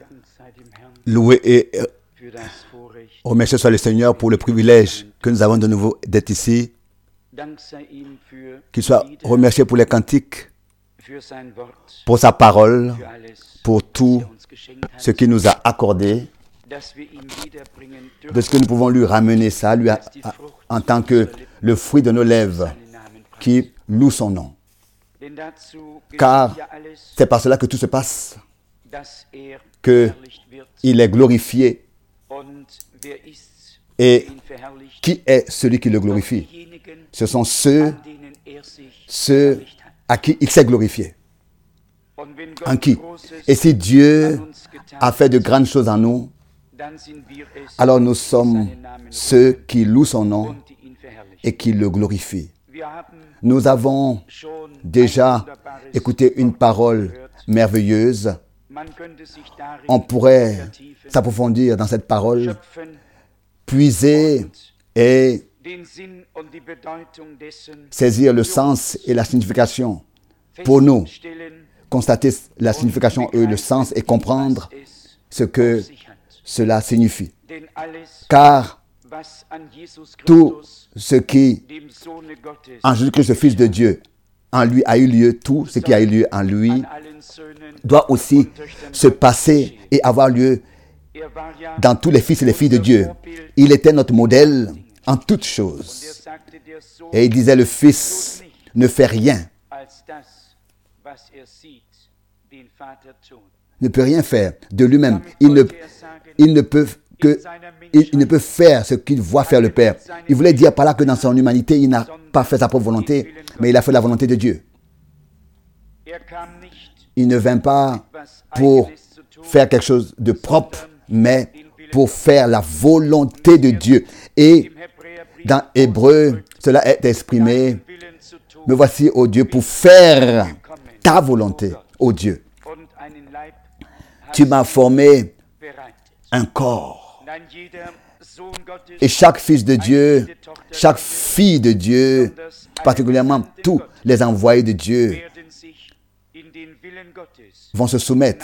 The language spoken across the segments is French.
louer et remercier soit le Seigneur pour le privilège que nous avons de nouveau d'être ici. Qu'il soit remercié pour les cantiques, pour sa parole, pour tout ce qu'il nous a accordé, de ce que nous pouvons lui ramener ça, en tant que le fruit de nos lèvres qui loue son nom. Car c'est par cela que tout se passe, qu'il est glorifié. Et qui est celui qui le glorifie? Ce sont ceux à qui il s'est glorifié. En qui? Et si Dieu a fait de grandes choses en nous, alors nous sommes ceux qui louent son nom et qui le glorifient. Nous avons déjà écouté une parole merveilleuse. On pourrait s'approfondir dans cette parole, puiser et saisir le sens et la signification pour nous, constater la signification et le sens et comprendre ce que cela signifie. Car tout ce qui, en Jésus-Christ, le Fils de Dieu, en lui a eu lieu, tout ce qui a eu lieu en lui, doit aussi se passer et avoir lieu dans tous les fils et les filles de Dieu. Il était notre modèle en toutes choses. Et il disait, le Fils ne fait rien, ne peut rien faire de lui-même. Il ne peut faire ce qu'il voit faire le Père. Il voulait dire par là que dans son humanité, il n'a pas fait sa propre volonté, mais il a fait la volonté de Dieu. Il ne vint pas pour faire quelque chose de propre, mais pour faire la volonté de Dieu. Et dans Hébreu, cela est exprimé, me voici, ô Dieu, pour faire ta volonté, ô Dieu. Tu m'as formé un corps. Et chaque fils de Dieu, chaque fille de Dieu, particulièrement tous les envoyés de Dieu, vont se soumettre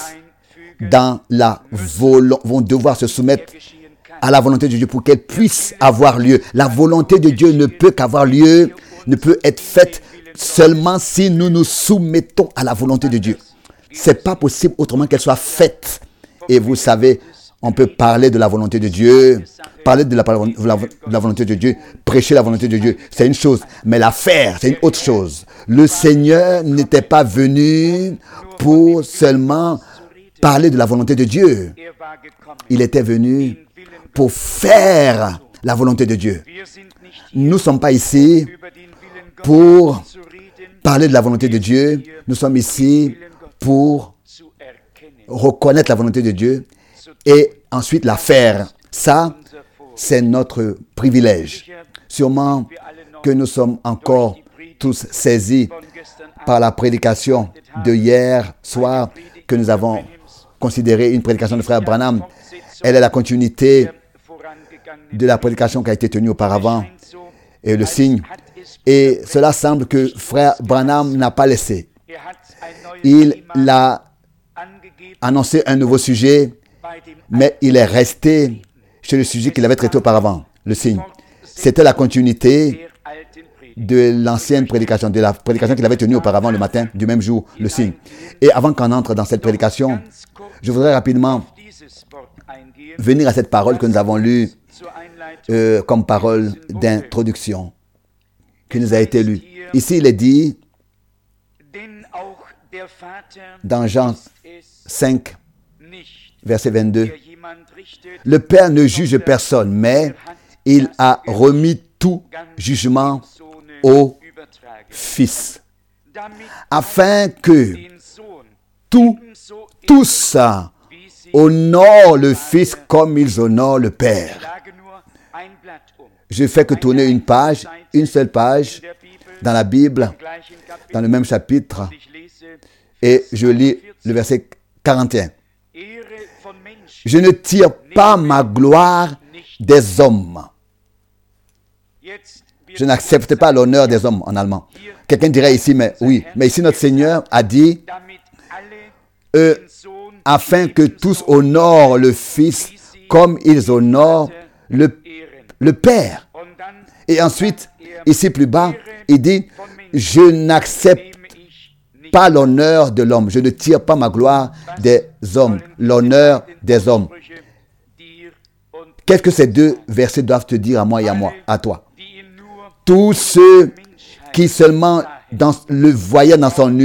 vont devoir se soumettre à la volonté de Dieu pour qu'elle puisse avoir lieu. La volonté de Dieu ne peut qu'avoir lieu, ne peut être faite seulement si nous nous soumettons à la volonté de Dieu. C'est pas possible autrement qu'elle soit faite. Et vous savez, on peut parler de la volonté de Dieu, parler de la volonté de Dieu, prêcher la volonté de Dieu, c'est une chose, mais la faire, c'est une autre chose. Le Seigneur n'était pas venu pour seulement parler de la volonté de Dieu. Il était venu pour faire la volonté de Dieu. Nous ne sommes pas ici pour parler de la volonté de Dieu. Nous sommes ici pour reconnaître la volonté de Dieu et ensuite la faire. Ça, c'est notre privilège. Sûrement que nous sommes encore tous saisis par la prédication de hier soir que nous avons considéré une prédication de frère Branham. Elle est la continuité de la prédication qui a été tenue auparavant et le signe. Et cela semble que frère Branham n'a pas laissé. Il a annoncé un nouveau sujet, mais il est resté chez le sujet qu'il avait traité auparavant, le signe. C'était la continuité de l'ancienne prédication, de la prédication qu'il avait tenue auparavant le matin du même jour, le signe. Et avant qu'on entre dans cette prédication, je voudrais rapidement venir à cette parole que nous avons lue comme parole d'introduction, qui nous a été lue. Ici, il est dit, dans Jean 5, verset 22, « Le Père ne juge personne, mais il a remis tout jugement au Fils, afin que tous honorent le Fils comme ils honorent le Père. » Je fais que tourner une page, une seule page, dans la Bible, dans le même chapitre, et je lis le verset 41. « Je ne tire pas ma gloire des hommes. » Je n'accepte pas l'honneur des hommes en allemand. Quelqu'un dirait ici, mais oui, mais ici notre Seigneur a dit, afin que tous honorent le Fils comme ils honorent le Père. Et ensuite, ici plus bas, il dit, je n'accepte pas l'honneur de l'homme. Je ne tire pas ma gloire des hommes, l'honneur des hommes. Qu'est-ce que ces deux versets doivent te dire à moi et à toi? Tous ceux qui seulement le voyaient dans son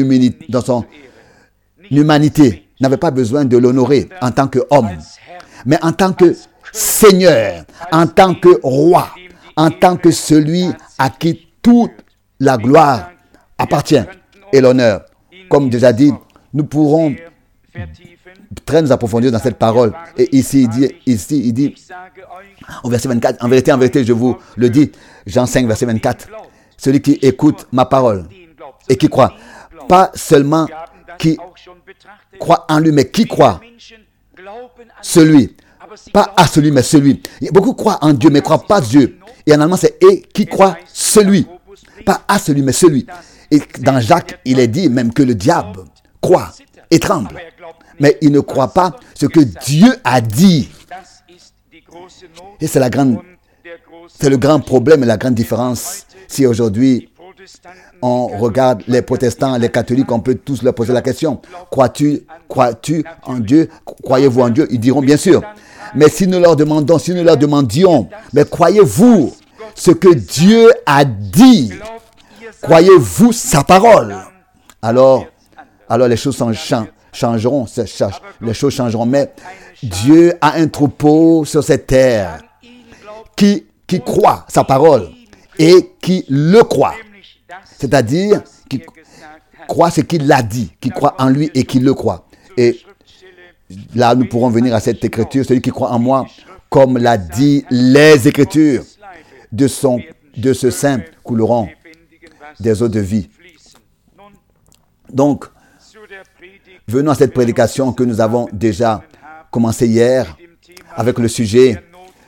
humanité n'avaient pas besoin de l'honorer en tant qu'homme, mais en tant que Seigneur, en tant que roi, en tant que celui à qui toute la gloire appartient et l'honneur. Comme déjà dit, nous pourrons très nous approfondir dans cette parole. Et ici, il dit, au verset 24, en vérité, je vous le dis, Jean 5, verset 24, celui qui écoute ma parole et qui croit, pas seulement qui croit en lui, mais qui croit, celui, pas à celui, mais celui. Beaucoup croient en Dieu, mais ne croient pas Dieu. Et en allemand, c'est « et qui croit celui ». Pas à celui, mais celui. Et dans Jacques, il est dit même que le diable croit et tremble. Mais il ne croit pas ce que Dieu a dit. Et c'est le grand problème et la grande différence. Si aujourd'hui, on regarde les protestants, les catholiques, on peut tous leur poser la question. Crois-tu en Dieu? Croyez-vous en Dieu? Ils diront bien sûr. Mais si nous leur demandions, mais croyez-vous ce que Dieu a dit? Croyez-vous sa parole? Alors les choses changeront. Les choses changeront. Mais Dieu a un troupeau sur cette terre qui croit sa parole et qui le croit. C'est-à-dire qui croit ce qu'il a dit, qui croit en lui et qui le croit. Et là, nous pourrons venir à cette écriture. Celui qui croit en moi, comme l'a dit les Écritures, de ce sein couleront des eaux de vie. Donc, venons à cette prédication que nous avons déjà commencée hier avec le sujet,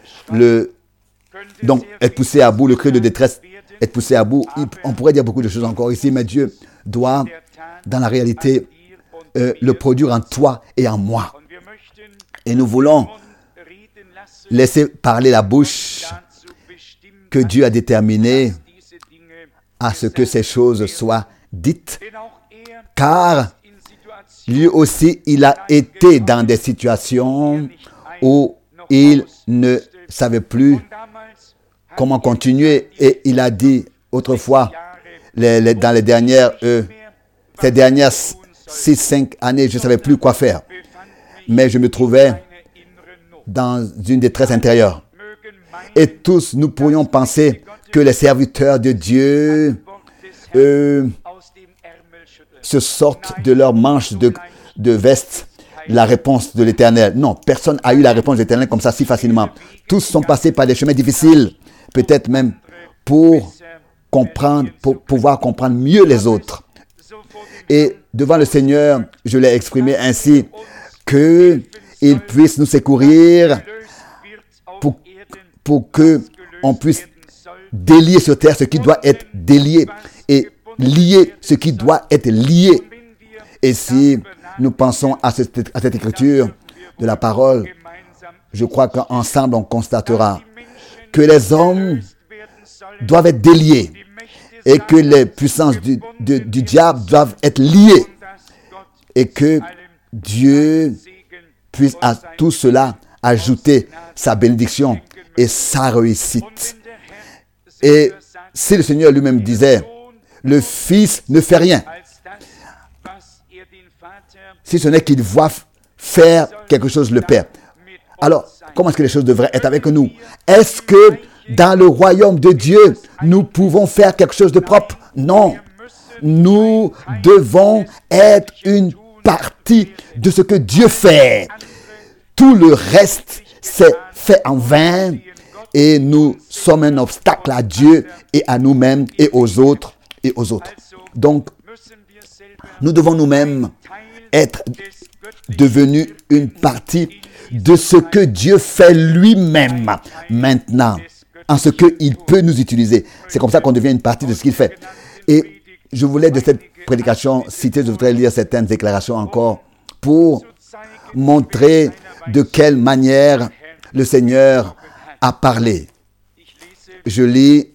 donc être poussé à bout, le cri de détresse, être poussé à bout. On pourrait dire beaucoup de choses encore ici, mais Dieu doit, dans la réalité, le produire en toi et en moi. Et nous voulons laisser parler la bouche que Dieu a déterminée à ce que ces choses soient dites, car lui aussi, il a été dans des situations où il ne savait plus comment continuer. Et il a dit autrefois, dans ces dernières 6-5 années, je ne savais plus quoi faire. Mais je me trouvais dans une détresse intérieure. Et tous, nous pourrions penser que les serviteurs de Dieu se sortent de leurs manches de veste la réponse de l'Éternel. Non, personne n'a eu la réponse de l'Éternel comme ça si facilement. Tous sont passés par des chemins difficiles, peut-être même pour pouvoir comprendre mieux les autres. Et devant le Seigneur, je l'ai exprimé ainsi, qu'il puisse nous secourir pour qu'on puisse délier sur terre ce qui doit être délié et lier ce qui doit être lié. Et si nous pensons à cette écriture de la parole, je crois qu'ensemble on constatera que les hommes doivent être déliés et que les puissances du diable doivent être liées et que Dieu puisse à tout cela ajouter sa bénédiction et sa réussite. Et si le Seigneur lui-même disait, le Fils ne fait rien, si ce n'est qu'il voit faire quelque chose le Père. Alors, comment est-ce que les choses devraient être avec nous? Est-ce que dans le royaume de Dieu, nous pouvons faire quelque chose de propre? Non. Nous devons être une partie de ce que Dieu fait. Tout le reste, c'est fait en vain et nous sommes un obstacle à Dieu et à nous-mêmes et aux autres et aux autres. Donc, nous devons nous-mêmes être devenus une partie de ce que Dieu fait lui-même maintenant, en ce qu'il peut nous utiliser. C'est comme ça qu'on devient une partie de ce qu'il fait. Et je voulais de cette prédication citer, je voudrais lire certaines déclarations encore pour montrer de quelle manière le Seigneur a parlé. Je lis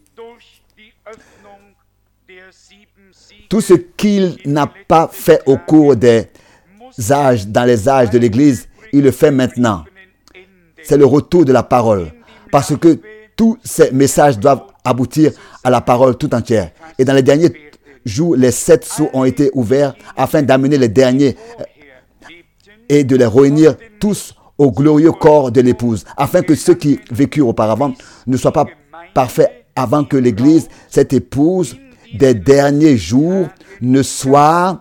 tout ce qu'il n'a pas fait au cours des âges, dans les âges de l'Église, il le fait maintenant. C'est le retour de la parole. Parce que tous ces messages doivent aboutir à la parole tout entière. Et dans les derniers jours, les 7 sceaux ont été ouverts afin d'amener les derniers et de les réunir tous au glorieux corps de l'épouse, afin que ceux qui vécurent auparavant ne soient pas parfaits avant que l'Église, cette épouse des derniers jours, ne soit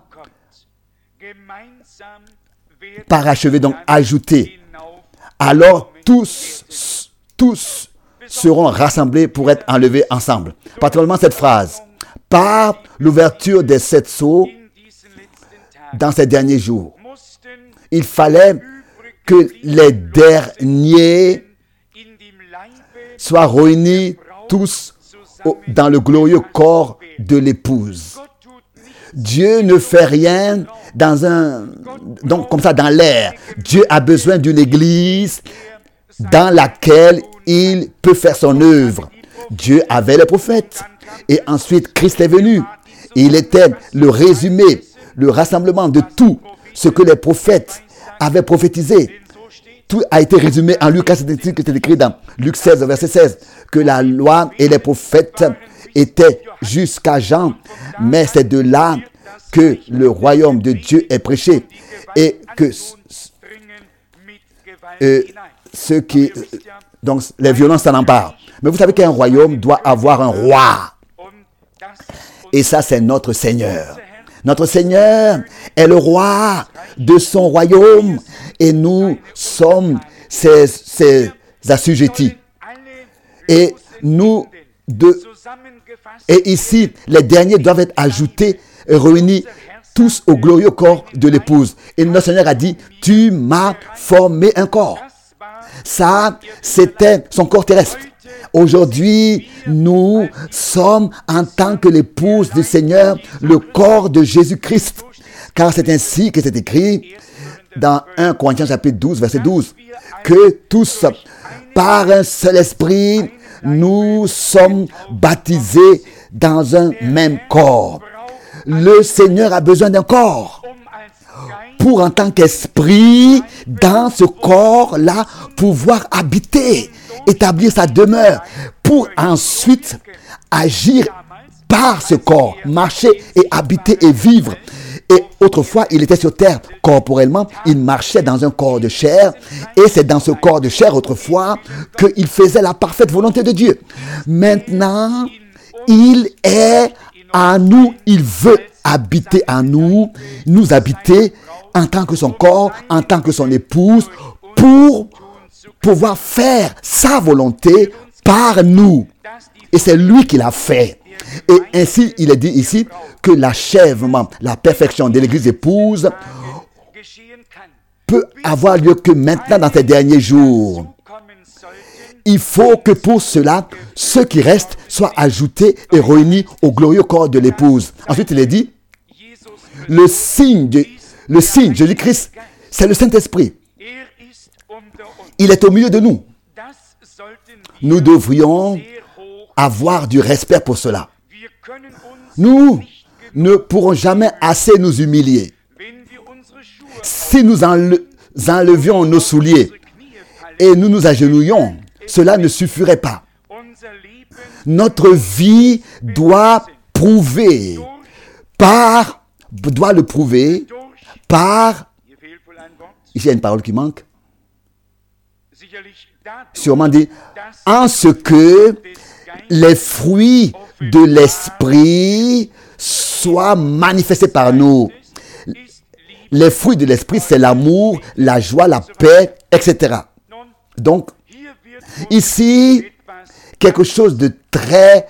parachevée, donc ajoutée. Alors tous seront rassemblés pour être enlevés ensemble. Particulièrement cette phrase. Par l'ouverture des 7 sceaux dans ces derniers jours, il fallait que les derniers soient réunis tous dans le glorieux corps de l'épouse. Dieu ne fait rien donc comme ça dans l'air. Dieu a besoin d'une église dans laquelle il peut faire son œuvre. Dieu avait les prophètes et ensuite Christ est venu. Il était le résumé, le rassemblement de tout ce que les prophètes avaient prophétisé. Tout a été résumé en Luc 4, c'est écrit dans Luc 16, verset 16, que la loi et les prophètes étaient jusqu'à Jean, mais c'est de là que le royaume de Dieu est prêché et que ceux qui, donc les violences s'en emparent. Mais vous savez qu'un royaume doit avoir un roi. Et ça, c'est notre Seigneur. Notre Seigneur est le roi de son royaume et nous sommes ses assujettis. Et ici, les derniers doivent être ajoutés et réunis tous au glorieux corps de l'épouse. Et notre Seigneur a dit, tu m'as formé un corps. Ça, c'était son corps terrestre. Aujourd'hui, nous sommes en tant que l'épouse du Seigneur, le corps de Jésus-Christ. Car c'est ainsi que c'est écrit dans 1 Corinthiens chapitre 12, verset 12, que tous, par un seul esprit, nous sommes baptisés dans un même corps. Le Seigneur a besoin d'un corps pour, en tant qu'esprit, dans ce corps-là, pouvoir habiter, établir sa demeure, pour ensuite agir par ce corps, marcher et habiter et vivre. Et autrefois, il était sur terre corporellement, il marchait dans un corps de chair, et c'est dans ce corps de chair autrefois qu'il faisait la parfaite volonté de Dieu. Maintenant, il est en nous, il veut habiter en nous, nous habiter en tant que son corps, en tant que son épouse, pour pouvoir faire sa volonté par nous. Et c'est lui qui l'a fait. Et ainsi, il est dit ici que l'achèvement, la perfection de l'église épouse peut avoir lieu que maintenant dans ces derniers jours. Il faut que pour cela, ceux qui restent soient ajoutés et réunis au glorieux corps de l'épouse. Ensuite, il est dit, le signe, Jésus-Christ, c'est le Saint-Esprit. Il est au milieu de nous. Nous devrions avoir du respect pour cela. Nous ne pourrons jamais assez nous humilier. Si nous enlevions nos souliers et nous nous agenouillons, cela ne suffirait pas. Notre vie doit le prouver par, ici il y a une parole qui manque, sûrement dit, en ce que les fruits de l'esprit soient manifestés par nous. Les fruits de l'esprit, c'est l'amour, la joie, la paix, etc. Donc, ici, quelque chose de très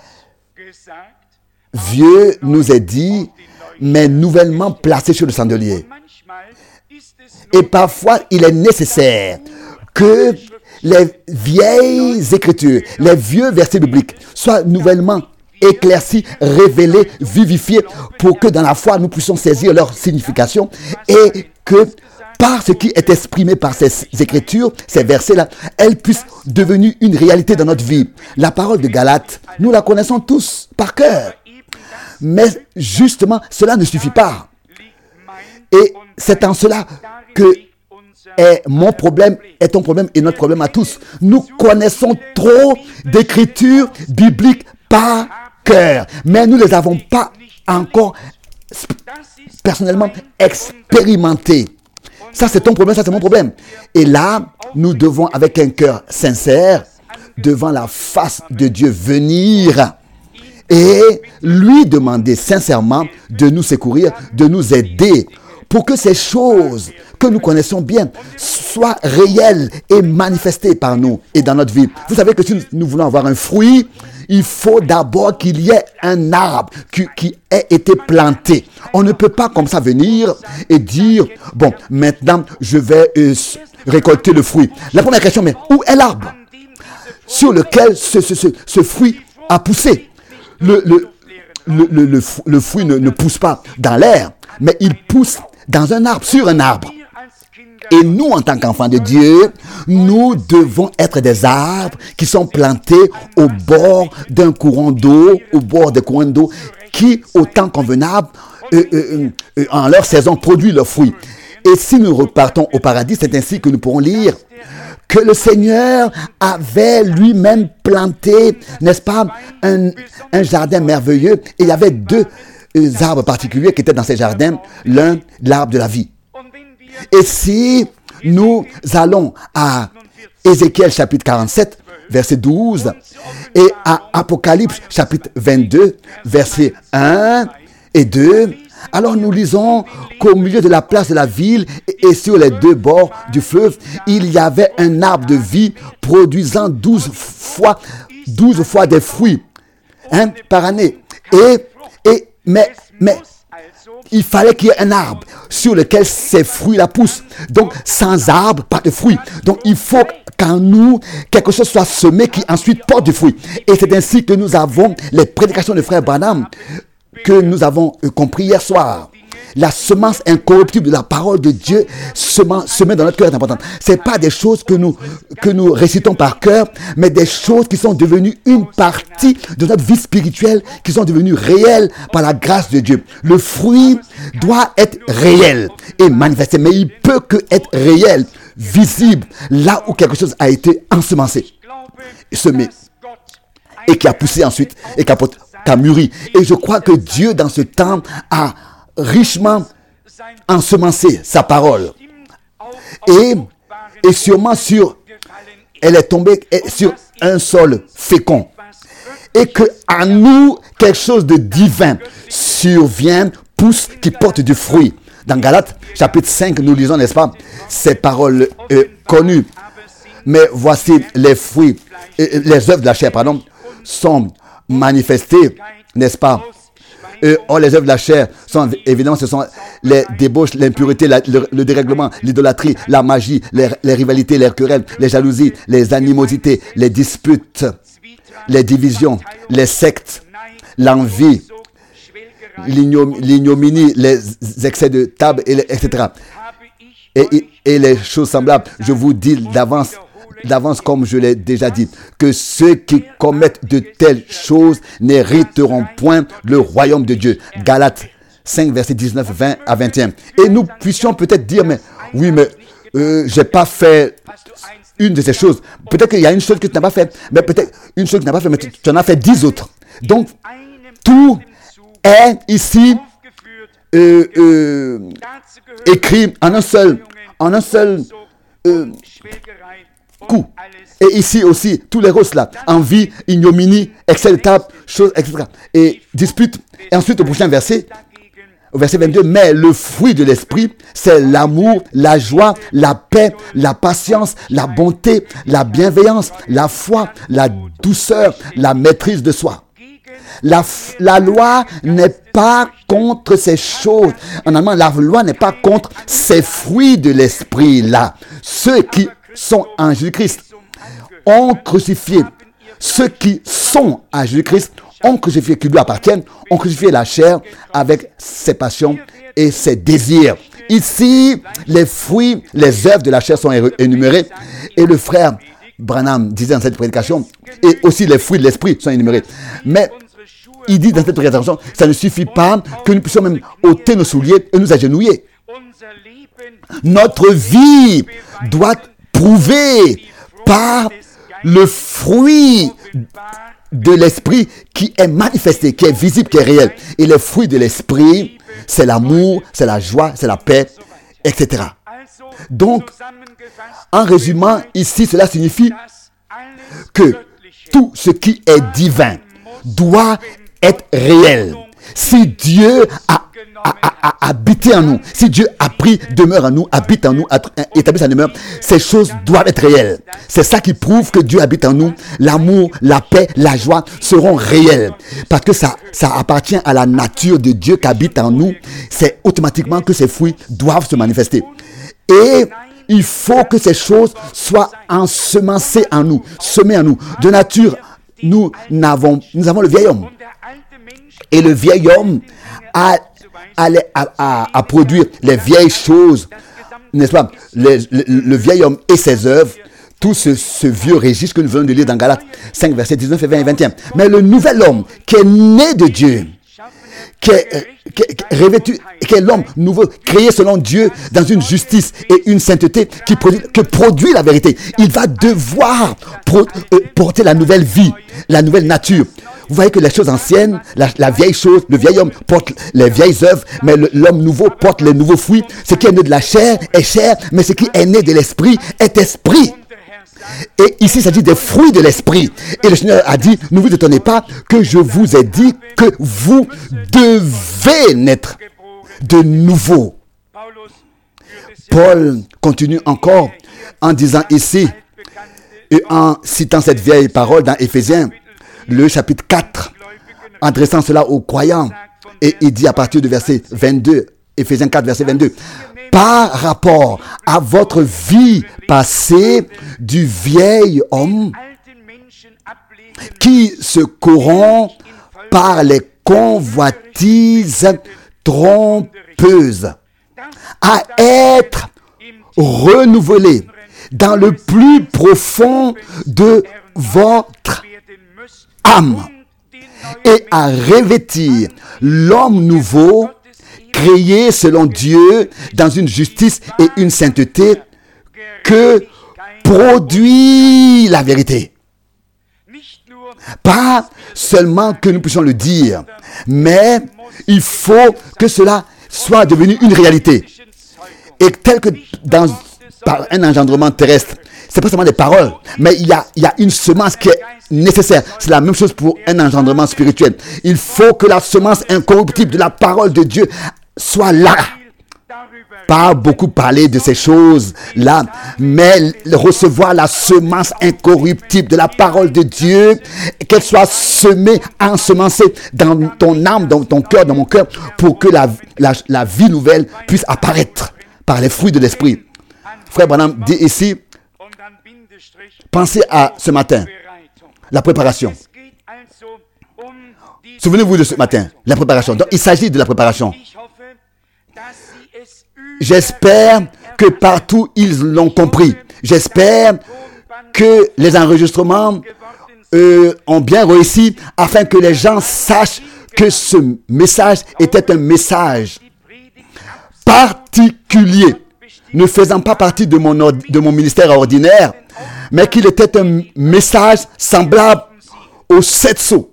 vieux nous est dit, mais nouvellement placé sur le chandelier. Et parfois, il est nécessaire que les vieilles écritures, les vieux versets bibliques soient nouvellement éclaircis, révélés, vivifiés, pour que dans la foi, nous puissions saisir leur signification et que par ce qui est exprimé par ces écritures, ces versets-là, elles puissent devenir une réalité dans notre vie. La parole de Galates, nous la connaissons tous par cœur. Mais justement, cela ne suffit pas. Et c'est en cela que est mon problème, est ton problème et notre problème à tous. Nous connaissons trop d'écritures bibliques par cœur, mais nous ne les avons pas encore personnellement expérimentées. Ça, c'est ton problème, ça, c'est mon problème. Et là, nous devons, avec un cœur sincère, devant la face de Dieu, venir et lui demander sincèrement de nous secourir, de nous aider pour que ces choses que nous connaissons bien soient réelles et manifestées par nous et dans notre vie. Vous savez que si nous voulons avoir un fruit, il faut d'abord qu'il y ait un arbre qui ait été planté. On ne peut pas comme ça venir et dire, bon, maintenant je vais récolter le fruit. La première question, mais où est l'arbre sur lequel ce fruit a poussé? Le fruit ne pousse pas dans l'air, mais il pousse dans un arbre, sur un arbre. Et nous, en tant qu'enfants de Dieu, nous devons être des arbres qui sont plantés au bord d'un courant d'eau, au bord des courants d'eau, qui, au temps convenable, en leur saison, produisent leurs fruits. Et si nous repartons au paradis, c'est ainsi que nous pourrons lire que le Seigneur avait lui-même planté, n'est-ce pas, un jardin merveilleux. Et il y avait deux arbres particuliers qui étaient dans ces jardins. L'un, l'arbre de la vie. Et si nous allons à Ézéchiel chapitre 47, verset 12, et à Apocalypse chapitre 22, verset 1 et 2, alors nous lisons qu'au milieu de la place de la ville et sur les deux bords du fleuve, il y avait un arbre de vie produisant 12 fois des fruits par année. Mais il fallait qu'il y ait un arbre sur lequel ces fruits-là poussent. Donc, sans arbre, pas de fruits. Donc, il faut qu'en nous, quelque chose soit semé qui ensuite porte du fruit. Et c'est ainsi que nous avons les prédications de frère Branham que nous avons compris hier soir. La semence incorruptible de la parole de Dieu semée dans notre cœur est importante. Ce n'est pas des choses que nous récitons par cœur, mais des choses qui sont devenues une partie de notre vie spirituelle, qui sont devenues réelles par la grâce de Dieu. Le fruit doit être réel et manifesté, mais il peut que être réel, visible, là où quelque chose a été ensemencé, semé, et qui a poussé ensuite, et qui a mûri. Et je crois que Dieu, dans ce temps, a richement ensemencé sa parole. Et sûrement elle est tombée sur un sol fécond. Et que à nous, quelque chose de divin survient, pousse, qui porte du fruit. Dans Galates, chapitre 5, nous lisons, n'est-ce pas, ces paroles connues. Mais voici les fruits, les œuvres de la chair, sont manifestées, n'est-ce pas? Or, les œuvres de la chair sont, évidemment, ce sont les débauches, l'impureté, le dérèglement, l'idolâtrie, la magie, les rivalités, les querelles, les jalousies, les animosités, les disputes, les divisions, les sectes, l'envie, l'ignominie, les excès de table, etc. Et les choses semblables. Je vous dis d'avance, comme je l'ai déjà dit, que ceux qui commettent de telles choses n'hériteront point le royaume de Dieu. Galates 5, versets 19, 20 à 21. Et nous puissions peut-être dire, mais oui, mais j'ai pas fait une de ces choses. Peut-être qu'il y a une chose que tu n'as pas fait, mais peut-être une chose que tu n'as pas fait, mais tu en as fait 10 autres. Donc, tout est ici écrit en un seul coup. Et ici aussi, tous les roses là, envie, ignominie, excès de table, choses, etc. Et dispute. Et ensuite, au prochain verset, au verset 22, mais le fruit de l'esprit, c'est l'amour, la joie, la paix, la patience, la bonté, la bienveillance, la foi, la douceur, la maîtrise de soi. La loi n'est pas contre ces choses. En allemand, la loi n'est pas contre ces fruits de l'esprit là. Ceux qui sont en Jésus-Christ ont crucifié. Ceux qui sont à Jésus-Christ ont crucifié, qui lui appartiennent, ont crucifié la chair avec ses passions et ses désirs. Ici, les fruits, les œuvres de la chair sont énumérés. Et le frère Branham disait dans cette prédication, et aussi les fruits de l'esprit sont énumérés. Mais il dit dans cette prédication, ça ne suffit pas que nous puissions même ôter nos souliers et nous agenouiller. Notre vie doit prouver par le fruit de l'esprit qui est manifesté, qui est visible, qui est réel. Et les fruits de l'esprit, c'est l'amour, c'est la joie, c'est la paix, etc. Donc, en résumant, ici, cela signifie que tout ce qui est divin doit être réel. Si Dieu a habité en nous, si Dieu a pris demeure en nous, habite en nous, établit sa demeure, ces choses doivent être réelles. C'est ça qui prouve que Dieu habite en nous. L'amour, la paix, la joie seront réels. Parce que ça appartient à la nature de Dieu qui habite en nous. C'est automatiquement que ces fruits doivent se manifester. Et il faut que ces choses soient ensemencées en nous, semées en nous. De nature, nous avons le vieil homme. Et le vieil homme à produire les vieilles choses, n'est-ce pas? Le vieil homme et ses œuvres, tout ce vieux registre que nous venons de lire dans Galates 5, versets 19 et 20 et 21. Mais le nouvel homme qui est né de Dieu, qui est revêtu, qui est l'homme nouveau, créé selon Dieu dans une justice et une sainteté qui produit la vérité. Il va devoir porter la nouvelle vie, la nouvelle nature. Vous voyez que les choses anciennes, la vieille chose, le vieil homme porte les vieilles œuvres, mais l'homme nouveau porte les nouveaux fruits. Ce qui est né de la chair est chair, mais ce qui est né de l'esprit est esprit. Et ici, il s'agit des fruits de l'esprit. Et le Seigneur a dit, ne vous étonnez pas que je vous ai dit que vous devez naître de nouveau. Paul continue encore en disant ici, et en citant cette vieille parole dans Éphésiens, le chapitre 4, adressant cela aux croyants. Et il dit à partir du verset 22, Éphésiens 4, verset 22, par rapport à votre vie passée du vieil homme qui se corrompt par les convoitises trompeuses, à être renouvelé dans le plus profond de votre âme et à revêtir l'homme nouveau créé selon Dieu dans une justice et une sainteté que produit la vérité. Pas seulement que nous puissions le dire, mais il faut que cela soit devenu une réalité. Et tel que par un engendrement terrestre, c'est pas seulement des paroles, mais il y a une semence qui est nécessaire. C'est la même chose pour un engendrement spirituel. Il faut que la semence incorruptible de la parole de Dieu soit là. Pas beaucoup parler de ces choses-là, mais recevoir la semence incorruptible de la parole de Dieu, qu'elle soit semée, ensemencée dans ton âme, dans ton cœur, dans mon cœur, pour que la vie nouvelle puisse apparaître par les fruits de l'esprit. Frère Branham dit ici, pensez à ce matin, la préparation. Souvenez-vous de ce matin, la préparation. Donc, il s'agit de la préparation. J'espère que partout ils l'ont compris. J'espère que les enregistrements ont bien réussi afin que les gens sachent que ce message était un message particulier, ne faisant pas partie de mon ministère ordinaire, mais qu'il était un message semblable aux 7 sceaux.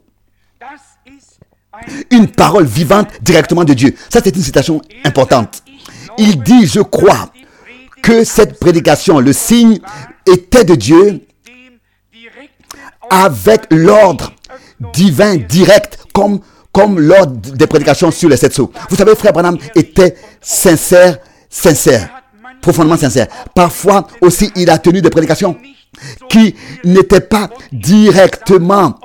Une parole vivante directement de Dieu. Ça, c'est une citation importante. Il dit, je crois que cette prédication, le signe, était de Dieu avec l'ordre divin direct, comme l'ordre des prédications sur les 7 sceaux. Vous savez, frère Branham était sincère, profondément sincère. Parfois aussi, il a tenu des prédications qui n'étaient pas directement,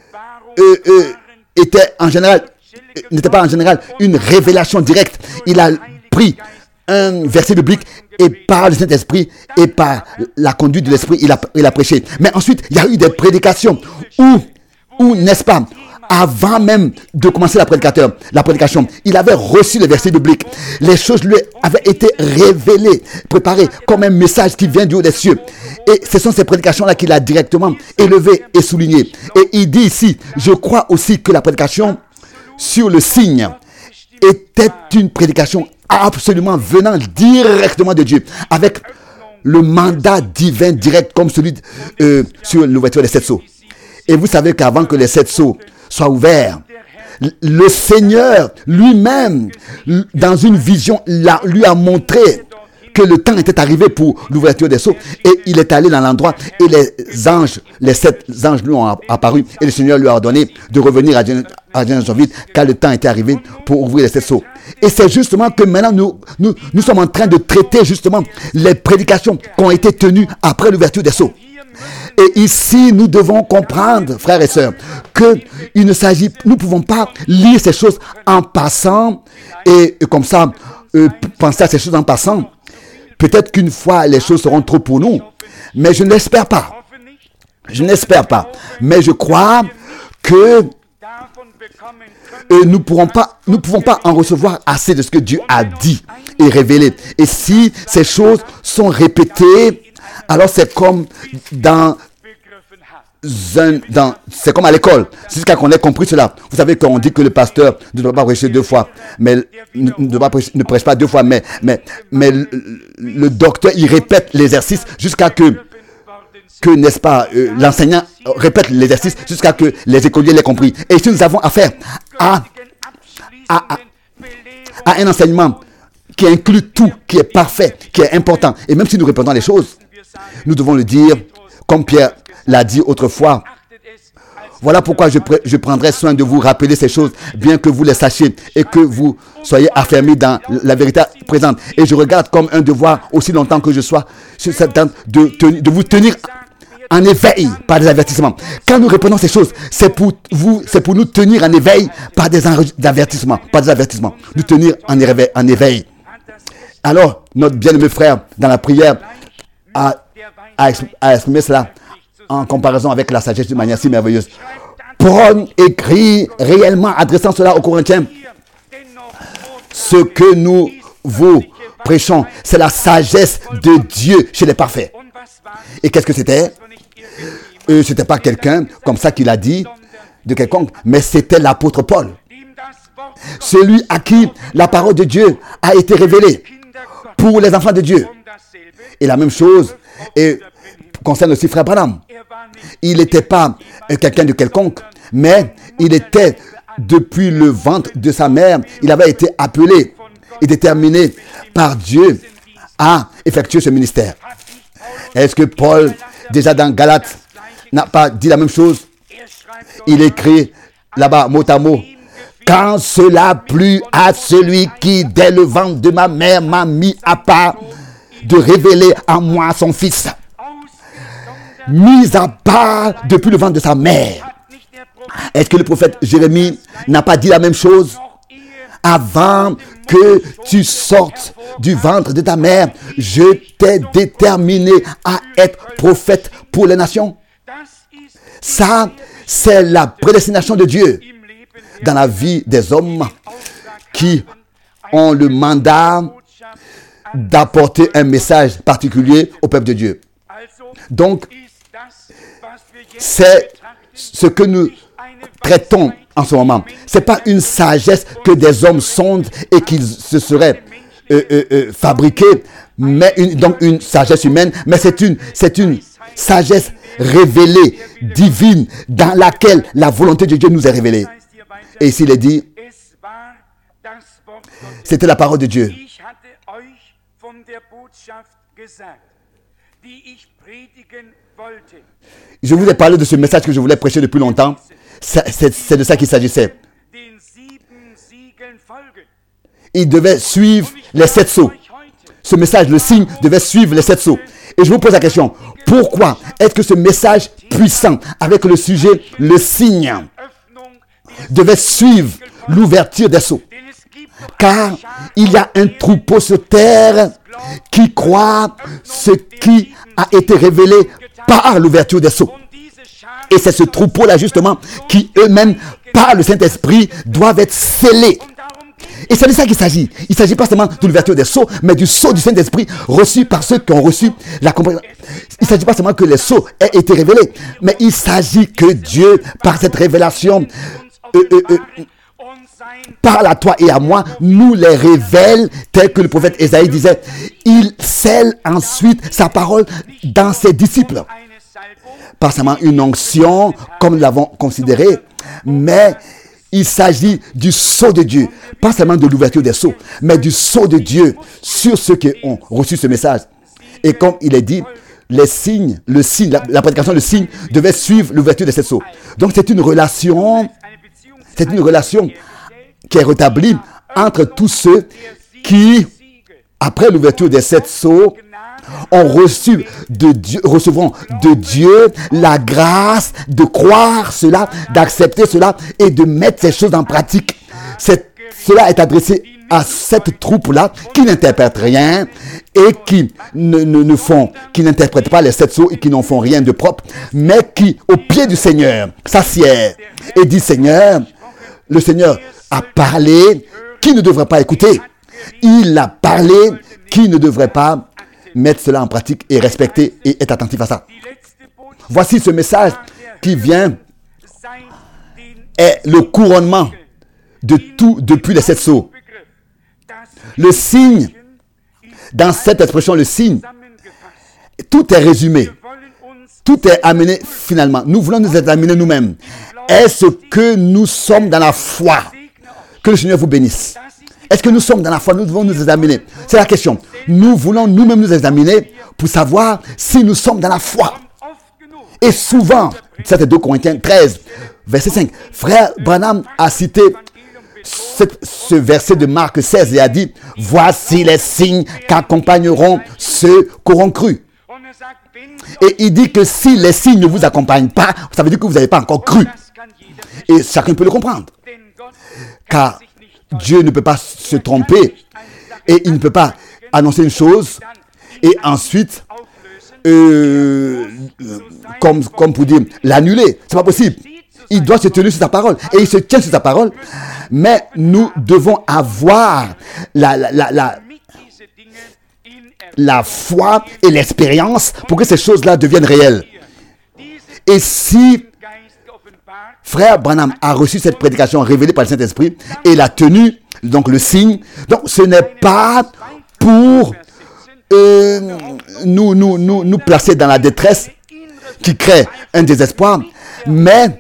n'étaient pas en général une révélation directe. Il a pris un verset biblique et par le Saint-Esprit et par la conduite de l'Esprit, il a prêché. Mais ensuite, il y a eu des prédications où n'est-ce pas, avant même de commencer la prédication, il avait reçu le verset biblique. Les choses lui avaient été révélées, préparées comme un message qui vient du haut des cieux. Et ce sont ces prédications-là qu'il a directement élevées et soulignées. Et il dit ici, je crois aussi que la prédication sur le signe était une prédication absolument venant directement de Dieu, avec le mandat divin direct comme celui sur l'ouverture des 7 sceaux. Et vous savez qu'avant que les 7 sceaux soient ouverts, le Seigneur lui-même, dans une vision, lui a montré que le temps était arrivé pour l'ouverture des sceaux. Et il est allé dans l'endroit et les 7 anges lui ont apparu. Et le Seigneur lui a ordonné de revenir à Jacksonville car le temps était arrivé pour ouvrir les 7 sceaux. Et c'est justement que maintenant nous sommes en train de traiter justement les prédications qui ont été tenues après l'ouverture des sceaux. Et ici, nous devons comprendre, frères et sœurs, que nous ne pouvons pas lire ces choses en passant et comme ça, penser à ces choses en passant. Peut-être qu'une fois, les choses seront trop pour nous, mais je ne l'espère pas. Je n'espère pas. Mais je crois que nous ne pouvons pas en recevoir assez de ce que Dieu a dit et révélé. Et si ces choses sont répétées, alors c'est comme c'est comme à l'école, jusqu'à qu'on ait compris cela. Vous savez qu'on dit que le pasteur ne doit pas prêcher 2 fois, mais ne prêche pas 2 fois, mais le docteur il répète l'exercice jusqu'à que n'est-ce pas, l'enseignant répète l'exercice jusqu'à que les écoliers l'aient compris. Et si nous avons affaire à un enseignement qui inclut tout, qui est parfait, qui est important, et même si nous répétons les choses, nous devons le dire comme Pierre l'a dit autrefois. Voilà pourquoi je prendrai soin de vous rappeler ces choses, bien que vous les sachiez et que vous soyez affermis dans la vérité présente. Et je regarde comme un devoir, aussi longtemps que je sois sur cette tente, de vous tenir en éveil par des avertissements. Quand nous répondons ces choses, c'est pour nous tenir en éveil par des avertissements, nous tenir en éveil. Alors, notre bien-aimé frère, dans la prière, a exprimé cela en comparaison avec la sagesse d'une manière si merveilleuse. Paul écrit réellement, adressant cela aux Corinthiens, ce que nous vous prêchons, c'est la sagesse de Dieu chez les parfaits. Et qu'est-ce que c'était? C'était pas quelqu'un comme ça qui l'a dit de quelconque, mais c'était l'apôtre Paul, celui à qui la parole de Dieu a été révélée pour les enfants de Dieu. Et la même chose concerne aussi frère Branham. Il n'était pas quelqu'un de quelconque, mais il était depuis le ventre de sa mère, il avait été appelé et déterminé par Dieu à effectuer ce ministère. Est-ce que Paul, déjà dans Galates, n'a pas dit la même chose? Il écrit là-bas, mot à mot, « Quand cela plut à celui qui, dès le ventre de ma mère, m'a mis à part, de révéler à moi son fils, mis à part depuis le ventre de sa mère. » Est-ce que le prophète Jérémie n'a pas dit la même chose? Avant que tu sortes du ventre de ta mère, je t'ai déterminé à être prophète pour les nations. Ça, c'est la prédestination de Dieu dans la vie des hommes qui ont le mandat d'apporter un message particulier au peuple de Dieu. Donc, c'est ce que nous traitons en ce moment. Ce n'est pas une sagesse que des hommes sondent et qu'ils se seraient fabriqués, mais donc une sagesse humaine, mais c'est une sagesse révélée, divine, dans laquelle la volonté de Dieu nous est révélée. Et ici, il est dit, c'était la parole de Dieu. Je vous ai parlé de ce message que je voulais prêcher depuis longtemps. C'est de ça qu'il s'agissait. Il devait suivre les 7 sceaux. Ce message, le signe, devait suivre les 7 sceaux. Et je vous pose la question, pourquoi est-ce que ce message puissant, avec le sujet, le signe, devait suivre l'ouverture des sceaux? Car il y a un troupeau sur terre qui croit ce qui a été révélé par l'ouverture des sceaux. Et c'est ce troupeau-là, justement, qui eux-mêmes, par le Saint-Esprit, doivent être scellés. Et c'est de ça qu'il s'agit. Il ne s'agit pas seulement de l'ouverture des sceaux, mais du sceau du Saint-Esprit reçu par ceux qui ont reçu la compréhension. Il ne s'agit pas seulement que les sceaux aient été révélés, mais il s'agit que Dieu, par cette révélation, parle à toi et à moi, nous les révèle, tel que le prophète Ésaïe disait. Il scelle ensuite sa parole dans ses disciples. Pas seulement une onction, comme nous l'avons considéré, mais il s'agit du sceau de Dieu. Pas seulement de l'ouverture des sceaux, mais du sceau de Dieu sur ceux qui ont reçu ce message. Et comme il est dit, les signes, la prédication, le signe devait suivre l'ouverture de ces sceaux. Donc c'est une relation qui est rétablie entre tous ceux qui, après l'ouverture des 7 sceaux, ont recevront de Dieu la grâce de croire cela, d'accepter cela et de mettre ces choses en pratique. Cela est adressé à cette troupe-là qui n'interprète rien et qui qui n'interprètent pas les 7 sceaux et qui n'en font rien de propre, mais qui, au pied du Seigneur, s'assied et dit: Seigneur, le Seigneur a parlé, qui ne devrait pas écouter? Il a parlé, qui ne devrait pas mettre cela en pratique et respecter et être attentif à ça? Voici ce message qui vient est le couronnement de tout depuis les 7 sceaux. Le signe, dans cette expression, le signe, tout est résumé. Tout est amené finalement. Nous voulons nous examiner nous-mêmes. Est-ce que nous sommes dans la foi? Que le Seigneur vous bénisse. Est-ce que nous sommes dans la foi? Nous devons nous examiner. C'est la question. Nous voulons nous-mêmes nous examiner pour savoir si nous sommes dans la foi. Et souvent, ça c'est 2 Corinthiens 13, verset 5. Frère Branham a cité ce verset de Marc 16 et a dit: voici les signes qu'accompagneront ceux qui auront cru. Et il dit que si les signes ne vous accompagnent pas, ça veut dire que vous n'avez pas encore cru. Et chacun peut le comprendre. Car Dieu ne peut pas se tromper et il ne peut pas annoncer une chose et ensuite, comme pour dire, l'annuler. C'est pas possible. Il doit se tenir sur sa parole et il se tient sur sa parole. Mais nous devons avoir la foi et l'expérience pour que ces choses-là deviennent réelles. Et si Frère Branham a reçu cette prédication révélée par le Saint-Esprit et l'a tenue, donc le signe, donc ce n'est pas pour nous placer dans la détresse qui crée un désespoir, mais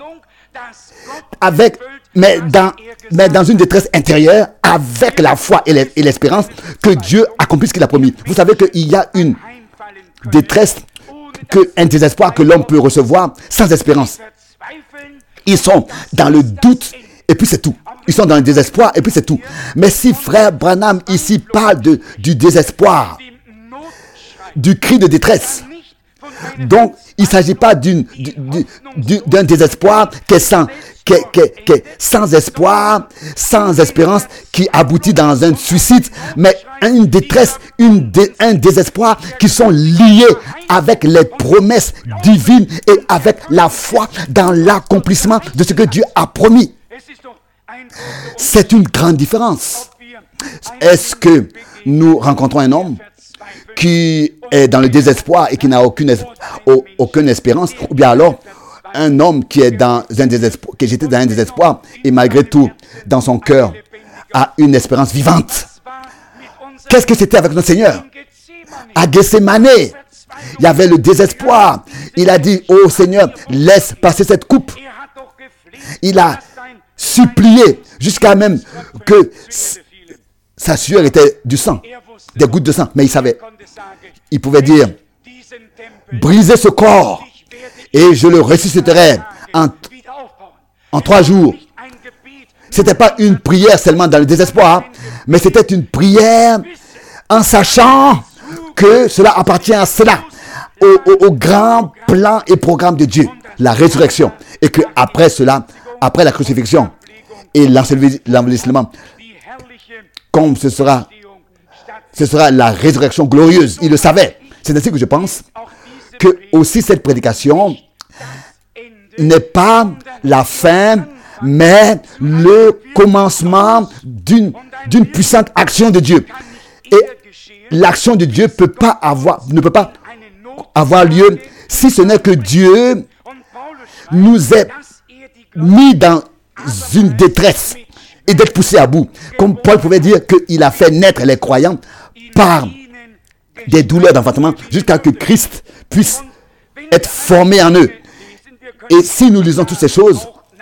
dans une détresse intérieure, avec la foi et l'espérance que Dieu accomplit ce qu'il a promis. Vous savez qu'il y a une détresse, un désespoir que l'homme peut recevoir sans espérance. Ils sont dans le doute et puis c'est tout. Ils sont dans le désespoir et puis c'est tout. Mais si Frère Branham ici parle du désespoir, du cri de détresse, donc il ne s'agit pas d'un désespoir qui est sans espoir, sans espérance, qui aboutit dans un suicide, mais une détresse, un désespoir qui sont liés avec les promesses divines et avec la foi dans l'accomplissement de ce que Dieu a promis. C'est une grande différence. Est-ce que nous rencontrons un homme qui est dans le désespoir et qui n'a aucune espérance, ou bien alors un homme qui est dans un désespoir, qui est jeté dans un désespoir et malgré tout, dans son cœur, a une espérance vivante? Qu'est-ce que c'était avec notre Seigneur? À Gethsémane, il y avait le désespoir. Il a dit: oh Seigneur, laisse passer cette coupe. Il a supplié jusqu'à même que sa sueur était du sang, des gouttes de sang. Mais il savait. Il pouvait dire: brisez ce corps et je le ressusciterai en 3 jours. Ce n'était pas une prière seulement dans le désespoir, mais c'était une prière en sachant que cela appartient à cela, au grand plan et programme de Dieu, la résurrection. Et que après cela, après la crucifixion et l'enlèvement, comme ce sera la résurrection glorieuse. Il le savait. C'est ainsi que je pense que aussi cette prédication n'est pas la fin, mais le commencement d'une puissante action de Dieu. Et l'action de Dieu ne peut pas avoir lieu si ce n'est que Dieu nous ait mis dans une détresse et d'être poussé à bout. Comme Paul pouvait dire qu'il a fait naître les croyants par des douleurs d'enfantement jusqu'à ce que Christ puisse être formé en eux. Et si nous lisons toutes ces choses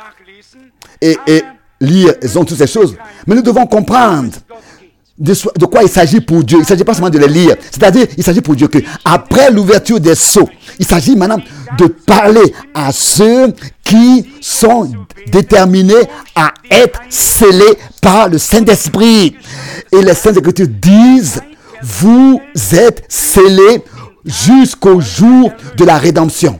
et lisons toutes ces choses, mais nous devons comprendre de quoi il s'agit pour Dieu. Il ne s'agit pas seulement de les lire. C'est-à-dire, il s'agit pour Dieu que après l'ouverture des sceaux, il s'agit maintenant de parler à ceux qui sont déterminés à être scellés par le Saint-Esprit. Et les Saintes Écritures disent, vous êtes scellés jusqu'au jour de la rédemption.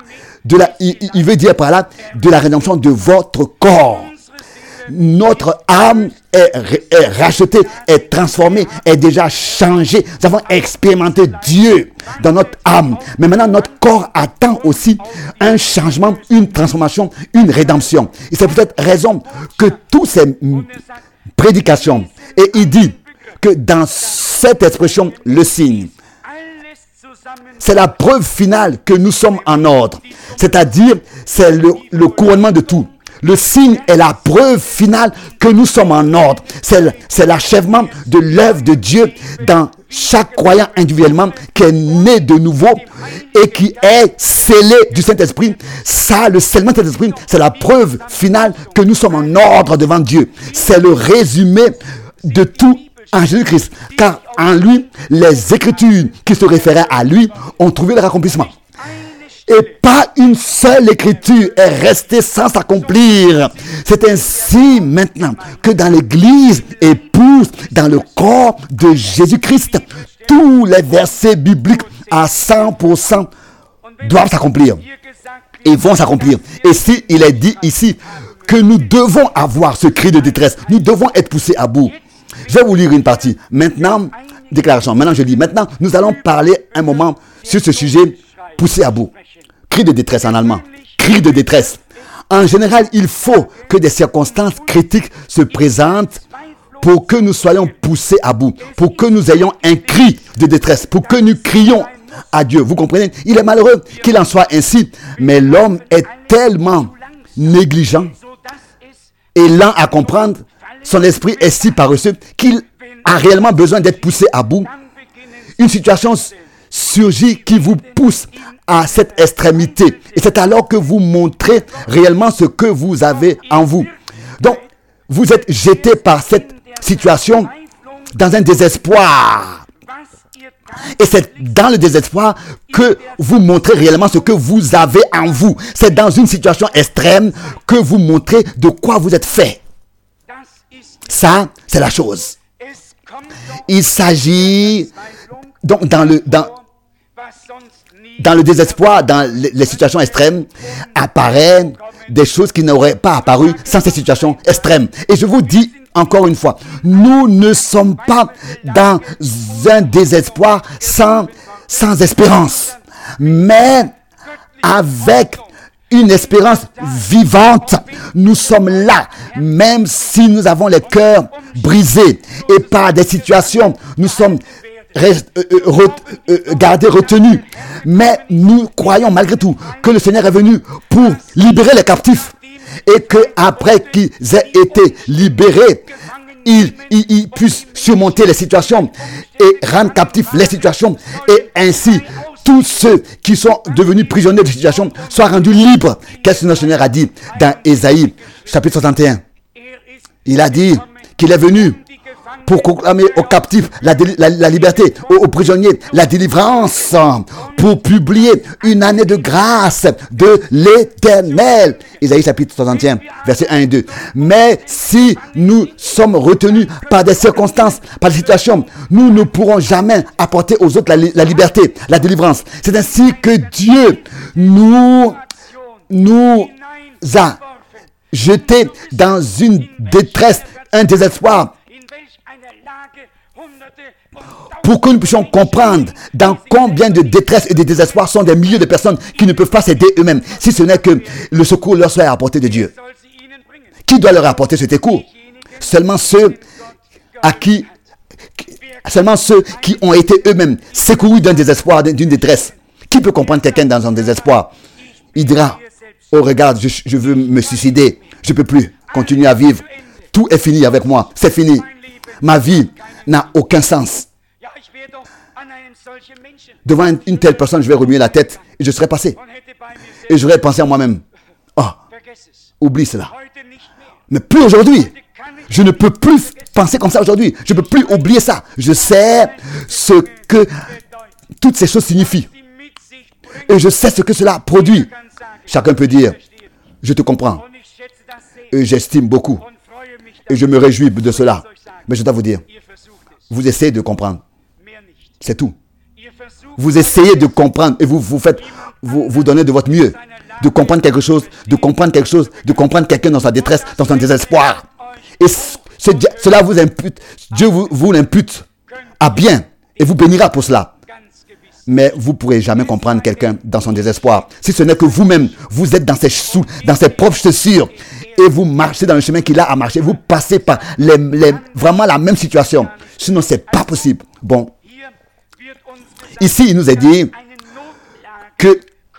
Il veut dire par là, de la rédemption de votre corps. Notre âme est rachetée, est transformée, est déjà changée. Nous avons expérimenté Dieu dans notre âme. Mais maintenant, notre corps attend aussi un changement, une transformation, une rédemption. Et c'est pour cette raison que toutes ces prédications, et il dit que dans cette expression, le signe, c'est la preuve finale que nous sommes en ordre. C'est-à-dire, c'est le couronnement de tout. Le signe est la preuve finale que nous sommes en ordre. C'est l'achèvement de l'œuvre de Dieu dans chaque croyant individuellement qui est né de nouveau et qui est scellé du Saint-Esprit. Ça, le scellement du Saint-Esprit, c'est la preuve finale que nous sommes en ordre devant Dieu. C'est le résumé de tout en Jésus-Christ. Car en lui, les Écritures qui se référaient à lui ont trouvé leur accomplissement. Et pas une seule écriture est restée sans s'accomplir. C'est ainsi maintenant que dans l'église épouse, dans le corps de Jésus-Christ, tous les versets bibliques à 100% doivent s'accomplir et vont s'accomplir. Et si il est dit ici que nous devons avoir ce cri de détresse, nous devons être poussés à bout. Je vais vous lire une partie. Maintenant, déclaration. Maintenant, je dis, maintenant, nous allons parler un moment sur ce sujet poussé à bout. Cri de détresse en allemand. Cri de détresse. En général, il faut que des circonstances critiques se présentent pour que nous soyons poussés à bout, pour que nous ayons un cri de détresse, pour que nous crions à Dieu. Vous comprenez? Il est malheureux qu'il en soit ainsi, mais l'homme est tellement négligent et lent à comprendre, son esprit est si paresseux qu'il a réellement besoin d'être poussé à bout. Une situation surgit qui vous pousse à cette extrémité. Et c'est alors que vous montrez réellement ce que vous avez en vous. Donc, vous êtes jeté par cette situation dans un désespoir. Et c'est dans le désespoir que vous montrez réellement ce que vous avez en vous. C'est dans une situation extrême que vous montrez de quoi vous êtes fait. Ça, c'est la chose. Il s'agit donc dans le désespoir, dans les situations extrêmes, apparaissent des choses qui n'auraient pas apparu sans ces situations extrêmes. Et je vous dis encore une fois, nous ne sommes pas dans un désespoir sans espérance, mais avec une espérance vivante. Nous sommes là, même si nous avons les cœurs brisés et par des situations, nous sommes gardés, retenus. Mais nous croyons malgré tout que le Seigneur est venu pour libérer les captifs et qu'après qu'ils aient été libérés, ils puissent surmonter les situations et rendre captifs les situations et ainsi tous ceux qui sont devenus prisonniers de situation soient rendus libres. Qu'est-ce que notre Seigneur a dit dans Ésaïe chapitre 61? Il a dit qu'il est venu pour proclamer aux captifs la liberté, aux prisonniers la délivrance, pour publier une année de grâce de l'Éternel. Ésaïe chapitre 61, versets 1 et 2. Mais si nous sommes retenus par des circonstances, par des situations, nous ne pourrons jamais apporter aux autres la liberté, la délivrance. C'est ainsi que Dieu nous a jetés dans une détresse, un désespoir, pour que nous puissions comprendre dans combien de détresse et de désespoir sont des milliers de personnes qui ne peuvent pas s'aider eux-mêmes, si ce n'est que le secours leur soit apporté de Dieu. Qui doit leur apporter ce secours? Seulement ceux qui ont été eux-mêmes secourus d'un désespoir, d'une détresse. Qui peut comprendre quelqu'un dans un désespoir? Il dira, oh regarde, je veux me suicider, je ne peux plus continuer à vivre, tout est fini avec moi, c'est fini, ma vie n'a aucun sens. Devant une telle personne, je vais remuer la tête et je serai passé. Et j'aurais pensé à moi-même, oh, oublie cela. Mais plus aujourd'hui. Je ne peux plus penser comme ça aujourd'hui. Je ne peux plus oublier ça. Je sais ce que toutes ces choses signifient. Et je sais ce que cela produit. Chacun peut dire, je te comprends. Et j'estime beaucoup. Et je me réjouis de cela. Mais je dois vous dire, vous essayez de comprendre. C'est tout. Vous essayez de comprendre et vous donnez de votre mieux. De comprendre quelque chose, de comprendre quelqu'un dans sa détresse, dans son désespoir. Et cela vous impute, Dieu vous l'impute à bien et vous bénira pour cela. Mais vous ne pourrez jamais comprendre quelqu'un dans son désespoir. Si ce n'est que vous-même, vous êtes dans ses propres chaussures et vous marchez dans le chemin qu'il a à marcher. Vous passez par vraiment la même situation. Sinon, ce n'est pas possible. Bon. Ici, il nous est dit que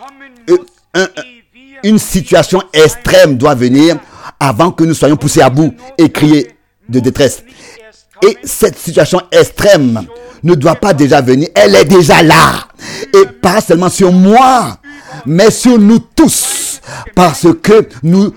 une situation extrême doit venir avant que nous soyons poussés à bout et crier de détresse. Et cette situation extrême ne doit pas déjà venir, elle est déjà là. Et pas seulement sur moi, mais sur nous tous. Parce que nous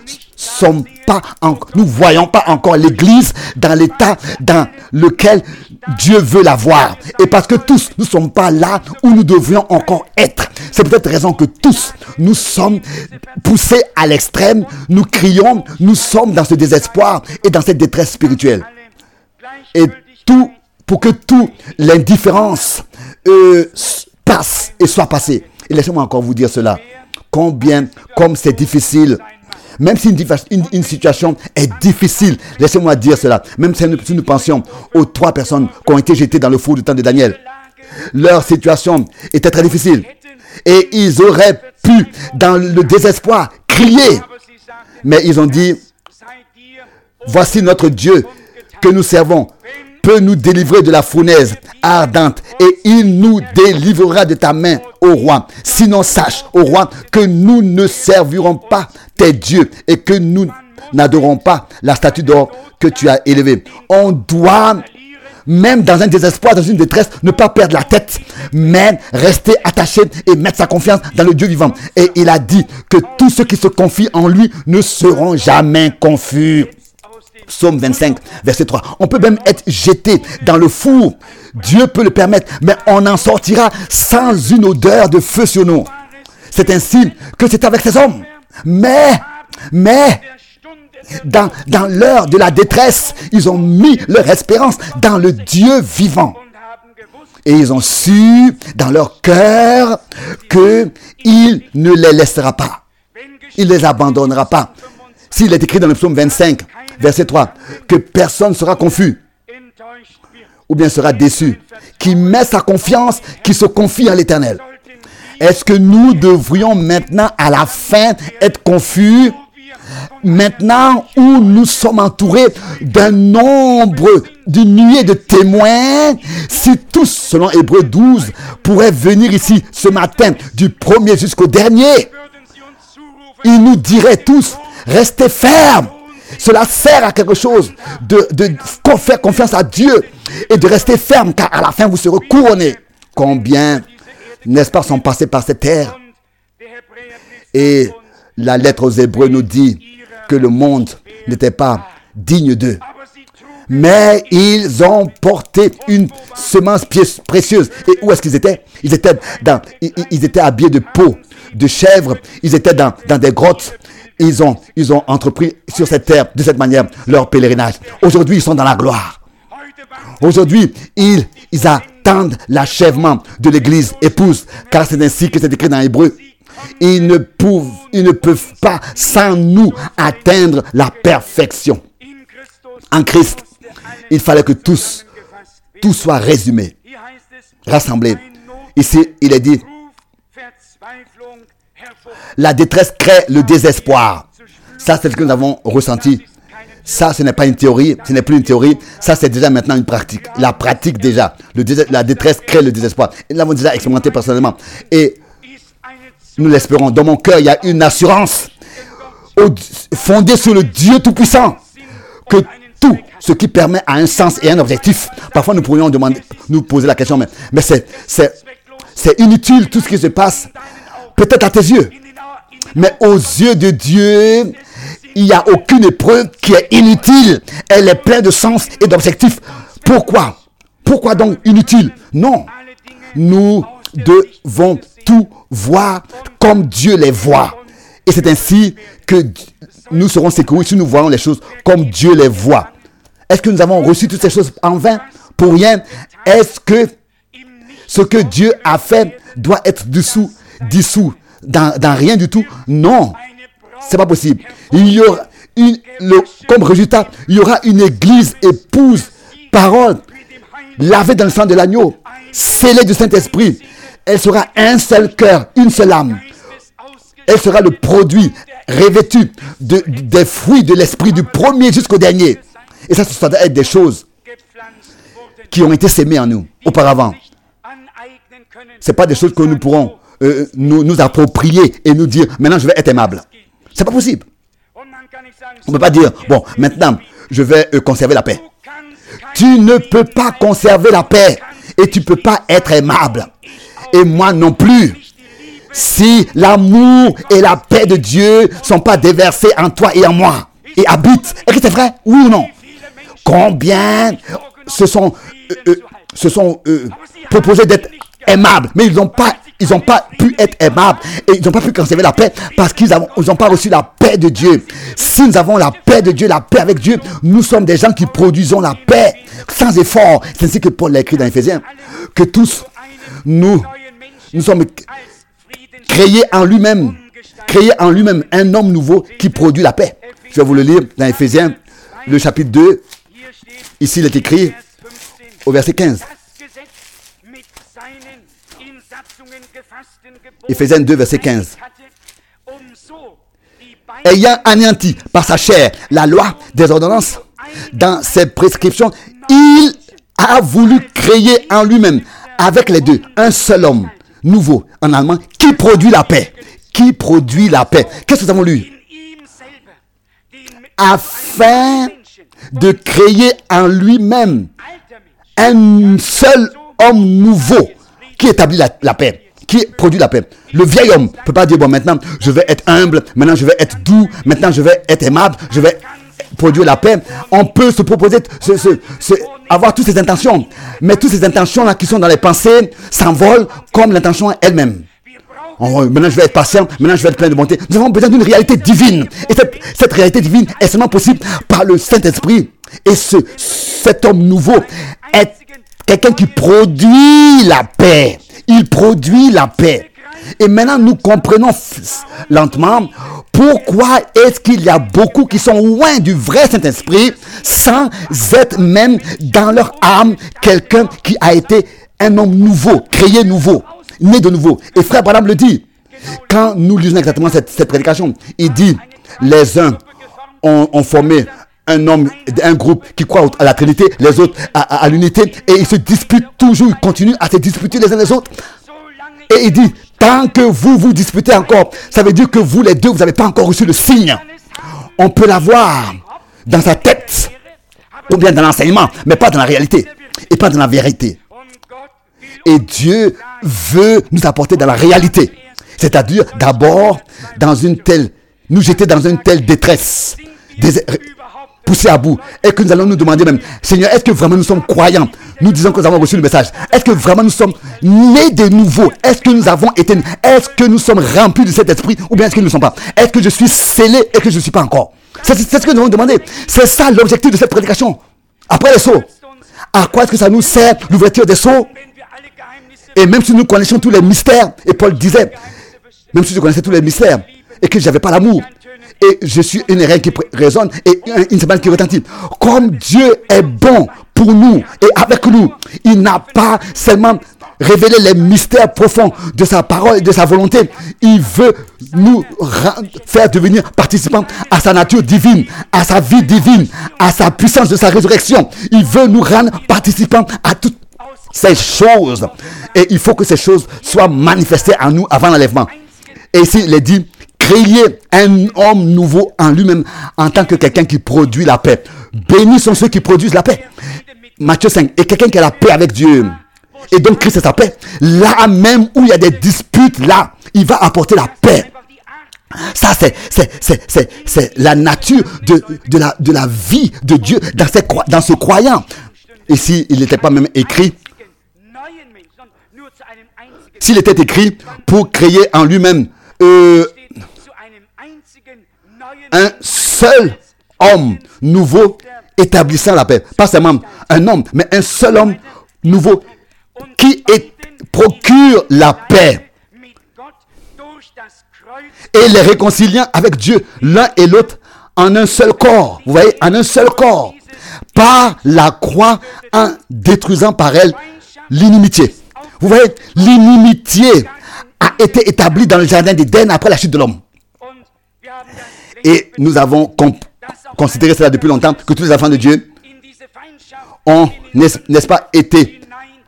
voyons pas encore l'Église dans l'état dans lequel Dieu veut la voir. Et parce que tous, nous ne sommes pas là où nous devrions encore être. C'est peut-être raison que tous, nous sommes poussés à l'extrême, nous crions, nous sommes dans ce désespoir et dans cette détresse spirituelle. Et tout, pour que toute l'indifférence passe et soit passée. Et laissez-moi encore vous dire cela. Comme c'est difficile. Même si une situation est difficile, laissez-moi dire cela. Même si nous pensions aux 3 personnes qui ont été jetées dans le four du temps de Daniel. Leur situation était très difficile. Et ils auraient pu, dans le désespoir, crier. Mais ils ont dit, voici notre Dieu que nous servons peut nous délivrer de la fournaise ardente et il nous délivrera de ta main, ô roi. Sinon, sache, ô roi, que nous ne servirons pas tes dieux et que nous n'adorons pas la statue d'or que tu as élevée. On doit, même dans un désespoir, dans une détresse, ne pas perdre la tête, mais rester attaché et mettre sa confiance dans le Dieu vivant. Et il a dit que tous ceux qui se confient en lui ne seront jamais confus. Psaume 25, verset 3. On peut même être jeté dans le four. Dieu peut le permettre, mais on en sortira sans une odeur de feu sur nous. C'est ainsi que c'est avec ces hommes. Mais, dans l'heure de la détresse, ils ont mis leur espérance dans le Dieu vivant. Et ils ont su dans leur cœur qu'il ne les laissera pas. Il ne les abandonnera pas. S'il est écrit dans le psaume 25, verset 3, que personne ne sera confus ou bien sera déçu, qui met sa confiance, qui se confie à l'Éternel. Est-ce que nous devrions maintenant à la fin être confus, maintenant où nous sommes entourés d'un nombre, d'une nuée de témoins? Si tous, selon Hébreux 12, pourraient venir ici ce matin du premier jusqu'au dernier, ils nous diraient tous, restez fermes. Cela sert à quelque chose de faire confiance à Dieu et de rester ferme, car à la fin vous serez couronnés. Combien, n'est-ce pas, sont passés par cette terre? Et la lettre aux Hébreux nous dit que le monde n'était pas digne d'eux. Mais ils ont porté une semence précieuse. Et où est-ce qu'ils étaient? Ils étaient habillés de peau de chèvre. Ils étaient dans des grottes. Ils ont entrepris sur cette terre, de cette manière, leur pèlerinage. Aujourd'hui, ils sont dans la gloire. Aujourd'hui, ils attendent l'achèvement de l'église épouse, car c'est ainsi que c'est écrit dans Hébreux. Ils ne peuvent pas, sans nous, atteindre la perfection. En Christ, il fallait que tout soit résumé. rassemblés. Ici, il est dit, la détresse crée le désespoir. Ça, c'est ce que nous avons ressenti. Ça, ce n'est pas une théorie, ce n'est plus une théorie. Ça, c'est déjà maintenant une pratique. La pratique déjà. La détresse crée le désespoir. Et nous l'avons déjà expérimenté personnellement. Et nous l'espérons. Dans mon cœur, il y a une assurance fondée sur le Dieu Tout-Puissant. Que tout ce qui permet à un sens et un objectif. Parfois, nous pourrions nous poser la question, mais c'est inutile tout ce qui se passe. Peut-être à tes yeux. Mais aux yeux de Dieu, il n'y a aucune épreuve qui est inutile. Elle est pleine de sens et d'objectifs. Pourquoi? Pourquoi donc inutile? Non. Nous devons tout voir comme Dieu les voit. Et c'est ainsi que nous serons secourus si nous voyons les choses comme Dieu les voit. Est-ce que nous avons reçu toutes ces choses en vain? Pour rien? Est-ce que ce que Dieu a fait doit être dissous dans rien du tout? Non. C'est pas possible. Il y aura comme résultat, il y aura une église épouse, parole, lavée dans le sang de l'agneau, scellée du Saint-Esprit. Elle sera un seul cœur, une seule âme. Elle sera le produit revêtu des fruits de l'Esprit du premier jusqu'au dernier. Et ça doit être des choses qui ont été sémées en nous auparavant. Ce n'est pas des choses que nous pourrons nous approprier et nous dire, maintenant je vais être aimable. C'est pas possible. On ne peut pas dire, bon, maintenant, je vais conserver la paix. Tu ne peux pas conserver la paix et tu ne peux pas être aimable. Et moi non plus. Si l'amour et la paix de Dieu ne sont pas déversés en toi et en moi et habitent. Est-ce que c'est vrai? Oui ou non? Combien se sont proposés d'être aimables, mais ils n'ont pas pu être aimables et ils n'ont pas pu conserver la paix parce qu'ils n'ont pas reçu la paix de Dieu. Si nous avons la paix de Dieu, la paix avec Dieu, nous sommes des gens qui produisons la paix sans effort. C'est ainsi que Paul l'a écrit dans Éphésiens, que tous nous sommes créés en lui-même un homme nouveau qui produit la paix. Je vais vous le lire dans Éphésiens, le chapitre 2. Ici, il est écrit au verset 15. Éphésiens 2, verset 15. Ayant anéanti par sa chair la loi des ordonnances, dans ses prescriptions, il a voulu créer en lui-même, avec les deux, un seul homme nouveau, en allemand, qui produit la paix. Qui produit la paix. Qu'est-ce que nous avons lu? Afin de créer en lui-même un seul homme nouveau qui établit la paix, qui produit la paix. Le vieil homme ne peut pas dire, bon, maintenant, je vais être humble, maintenant, je vais être doux, maintenant, je vais être aimable, je vais produire la paix. On peut se proposer, avoir toutes ces intentions, mais toutes ces intentions-là qui sont dans les pensées s'envolent comme l'intention elle-même. Maintenant, je vais être patient, maintenant, je vais être plein de bonté. Nous avons besoin d'une réalité divine. Et cette réalité divine est seulement possible par le Saint-Esprit. Et cet homme nouveau est quelqu'un qui produit la paix. Il produit la paix. Et maintenant, nous comprenons lentement pourquoi est-ce qu'il y a beaucoup qui sont loin du vrai Saint-Esprit sans être même dans leur âme quelqu'un qui a été un homme nouveau, créé nouveau, né de nouveau. Et frère Branham le dit, quand nous lisons exactement cette prédication, il dit, les uns ont formé un groupe qui croit à la Trinité, les autres à l'unité, et ils se disputent toujours, ils continuent à se disputer les uns les autres. Et il dit, tant que vous disputez encore, ça veut dire que vous les deux, vous n'avez pas encore reçu le signe. On peut l'avoir dans sa tête, ou bien dans l'enseignement, mais pas dans la réalité, et pas dans la vérité. Et Dieu veut nous apporter dans la réalité. C'est-à-dire, d'abord, nous jeter dans une telle détresse, poussé à bout, et que nous allons nous demander même, Seigneur, est-ce que vraiment nous sommes croyants? Nous disons que nous avons reçu le message. Est-ce que vraiment nous sommes nés de nouveau? Est-ce que nous avons été, est-ce que nous sommes remplis de cet esprit, ou bien est-ce que nous ne sommes pas? Est-ce que je suis scellé et que je ne suis pas encore? C'est ce que nous avons demandé. C'est ça l'objectif de cette prédication. Après les sceaux, à quoi est-ce que ça nous sert, l'ouverture des sceaux? Et même si nous connaissions tous les mystères, et Paul disait, même si je connaissais tous les mystères, et que je n'avais pas l'amour, et je suis une oreille qui résonne, et une semaine qui retentit. Comme Dieu est bon pour nous et avec nous. Il n'a pas seulement révélé les mystères profonds de sa parole et de sa volonté. Il veut nous faire devenir participants à sa nature divine, à sa vie divine, à sa puissance de sa résurrection. Il veut nous rendre participants à toutes ces choses. Et il faut que ces choses soient manifestées en nous avant l'enlèvement. Et ici, il est dit, créer un homme nouveau en lui-même en tant que quelqu'un qui produit la paix. Bénis sont ceux qui produisent la paix. Matthieu 5. Et quelqu'un qui a la paix avec Dieu. Et donc Christ est sa paix. Là même où il y a des disputes, là, il va apporter la paix. Ça, c'est la nature de la vie de Dieu dans ce croyant. Ici, il n'était pas même écrit. S'il était écrit pour créer en lui-même un seul homme nouveau établissant la paix. Pas seulement un homme, mais un seul homme nouveau qui procure la paix et les réconciliant avec Dieu, l'un et l'autre, en un seul corps. Vous voyez, en un seul corps. Par la croix, en détruisant par elle l'inimitié. Vous voyez, l'inimitié a été établie dans le jardin d'Éden après la chute de l'homme. Et nous avons considéré cela depuis longtemps, que tous les enfants de Dieu ont, n'est-ce pas, été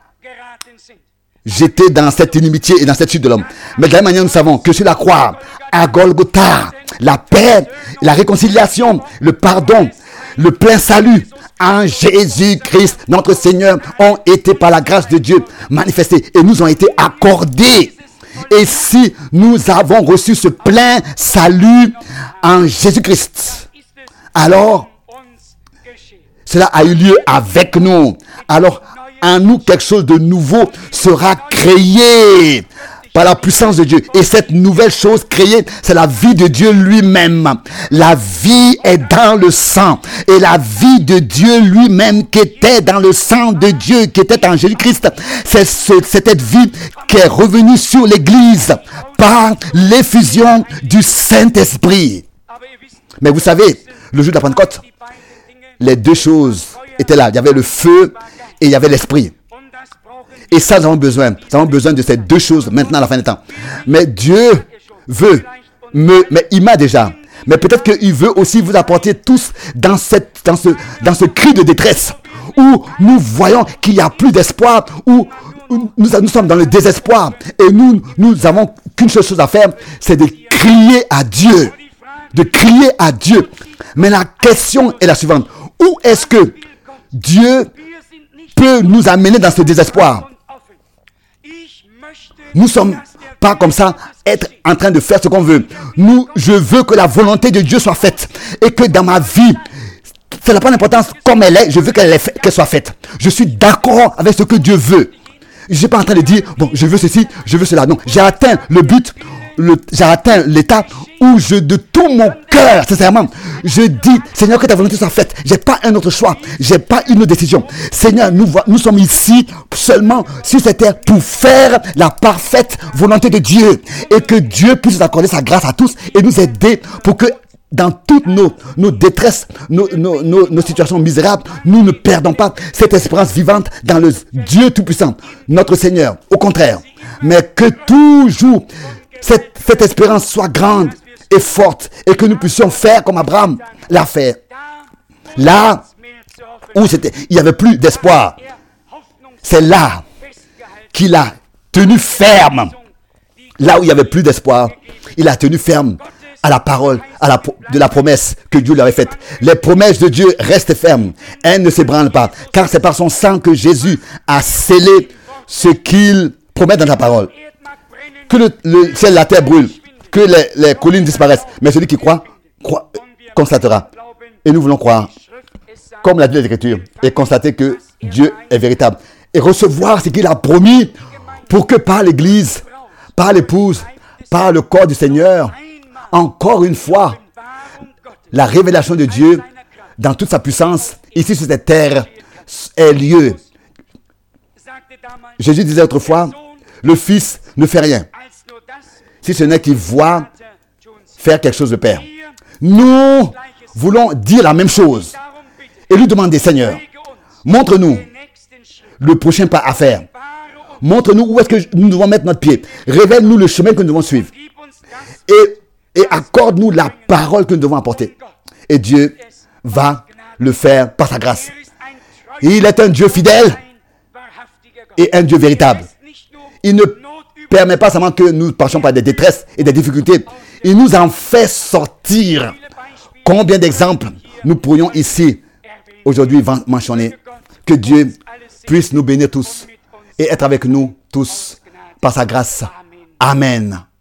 jetés dans cette inimitié et dans cette chute de l'homme. Mais de la même manière, nous savons que sur la croix, à Golgotha, la paix, la réconciliation, le pardon, le plein salut en Jésus-Christ, notre Seigneur, ont été par la grâce de Dieu manifestés et nous ont été accordés. Et si nous avons reçu ce plein salut en Jésus-Christ, alors cela a eu lieu avec nous. Alors en nous, quelque chose de nouveau sera créé par la puissance de Dieu. Et cette nouvelle chose créée, c'est la vie de Dieu lui-même. La vie est dans le sang. Et la vie de Dieu lui-même qui était dans le sang de Dieu, qui était en Jésus-Christ, c'est cette vie qui est revenue sur l'Église par l'effusion du Saint-Esprit. Mais vous savez, le jour de la Pentecôte, les deux choses étaient là. Il y avait le feu et il y avait l'Esprit. Et ça, nous avons besoin. Nous avons besoin de ces deux choses maintenant à la fin des temps. Mais Dieu veut, mais il m'a déjà. Mais peut-être qu'il veut aussi vous apporter tous dans ce cri de détresse où nous voyons qu'il n'y a plus d'espoir, où nous sommes dans le désespoir. Et nous n'avons qu'une seule chose à faire, c'est de crier à Dieu. De crier à Dieu. Mais la question est la suivante. Où est-ce que Dieu peut nous amener dans ce désespoir? Nous ne sommes pas comme ça, être en train de faire ce qu'on veut. Je veux que la volonté de Dieu soit faite. Et que dans ma vie, ça n'a pas d'importance comme elle est, je veux qu'elle soit faite. Je suis d'accord avec ce que Dieu veut. Je ne suis pas en train de dire, bon, je veux ceci, je veux cela. Non, j'ai atteint le but, j'ai atteint l'état où de tout mon cœur, sincèrement, je dis, Seigneur, que ta volonté soit faite. J'ai pas un autre choix. J'ai pas une autre décision. Seigneur, nous sommes ici seulement sur cette terre pour faire la parfaite volonté de Dieu. Et que Dieu puisse nous accorder sa grâce à tous et nous aider pour que dans toutes nos détresses, nos situations misérables, nous ne perdons pas cette espérance vivante dans le Dieu Tout-Puissant, notre Seigneur. Au contraire, mais que toujours cette espérance soit grande et forte et que nous puissions faire comme Abraham l'a fait. Là où il n'y avait plus d'espoir, c'est là qu'il a tenu ferme. Là où il n'y avait plus d'espoir, il a tenu ferme à la parole, de la promesse que Dieu lui avait faite. Les promesses de Dieu restent fermes. Elles ne s'ébranlent pas. Car c'est par son sang que Jésus a scellé ce qu'il promet dans la parole. Que le ciel et la terre brûlent. Que les collines disparaissent. Mais celui qui croit constatera. Et nous voulons croire, comme l'a dit l'Écriture, et constater que Dieu est véritable. Et recevoir ce qu'il a promis pour que par l'Église, par l'épouse, par le corps du Seigneur, encore une fois, la révélation de Dieu dans toute sa puissance, ici sur cette terre, ait lieu. Jésus disait autrefois, le Fils ne fait rien, si ce n'est qu'il voit faire quelque chose de Père. Nous voulons dire la même chose et lui demander, Seigneur, Montre-nous le prochain pas à faire. Montre-nous où est-ce que nous devons mettre notre pied. Révèle-nous le chemin que nous devons suivre. Et accorde-nous la parole que nous devons apporter. Et Dieu va le faire par sa grâce. Il est un Dieu fidèle et un Dieu véritable. Il ne permet pas seulement que nous passions par des détresses et des difficultés. Il nous en fait sortir. Combien d'exemples nous pourrions ici aujourd'hui mentionner. Que Dieu puisse nous bénir tous et être avec nous tous par sa grâce. Amen.